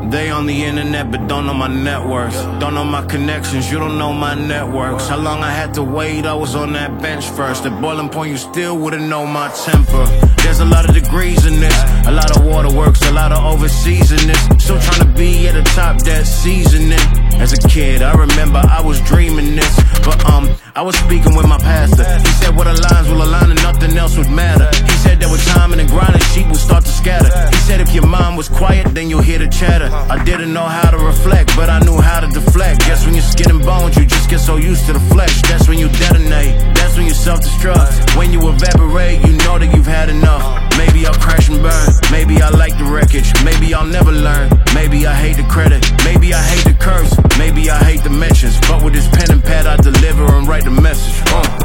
They on the internet but don't know my net worth. Don't know my connections, you don't know my networks. How long I had to wait, I was on that bench first. At boiling point you still wouldn't know my temper. There's a lot of degrees in this, a lot of waterworks, a lot of overseas in this. Still trying to be at the top that seasoning. As a kid, I remember I was dreaming this, but I was speaking with my pastor. He said what aligns will align and nothing else would matter. He said that with time and grinding, sheep will start to scatter. He said if your mind was quiet, then you'll hear the chatter. I didn't know how to reflect, but I knew how to deflect. Guess when you're skin and bones, you just get so used to the flesh. That's when you detonate, that's when you self-destruct. When you evaporate, you know that you've had enough. Maybe I'll crash and burn, maybe I like the wreckage, maybe I'll never learn. Maybe I hate the credit, maybe I hate the curse, maybe I hate the mentions. But with this pen and pad I deliver and write the message.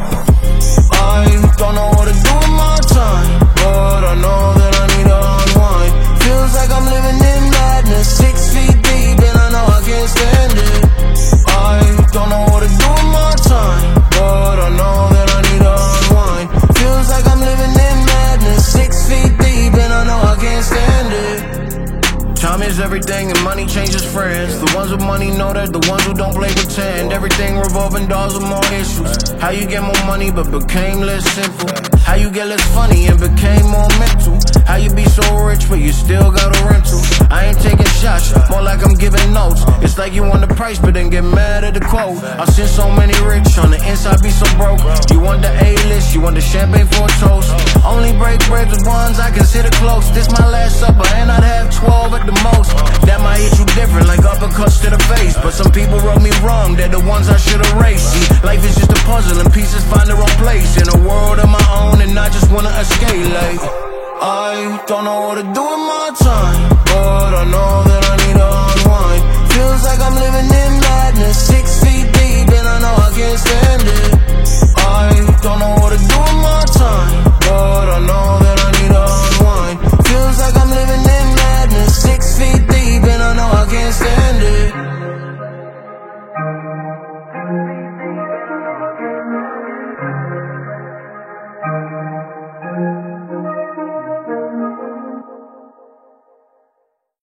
I don't know what to do with my time, but I know that I need to unwind. Feels like I'm living in madness, 6 feet deep and I know I can't stand it. I don't know what to do with my time, but I know that I need to unwind. Feels like I'm living in madness, 6 feet deep and I know I can't stand it. Time is everything and money changes friends. The ones with money know that, the ones who don't play pretend. Everything revolving doors with more issues. How you get more money but became less simple. How you get less funny and became more mental. How you be so rich but you still got a rental. I ain't taking shots, more like I'm giving notes. It's like you want the price but then get mad at the quote. I've seen so many rich, on the inside be so broke. You want the A-list, you want the champagne for a toast. Only break bread with ones I consider close. This my last supper and I'd have 12 at the most. That might hit you different like uppercuts to the face. But some people wrote me wrong, they're the ones I should erase. See, life is just a puzzle and pieces find their own place. In a world of my own and I just wanna escape like I don't know what to do with my time, but I know that I need to unwind. Feels like I'm living in